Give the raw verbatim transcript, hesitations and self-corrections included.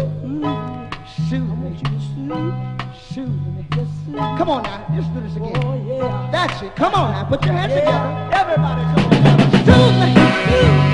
Soothe me. Soothe me. Come on now, let's do this again. Oh, yeah. That's it. Come on now, put your hands Yeah. together. Everybody, come on. Soothe me.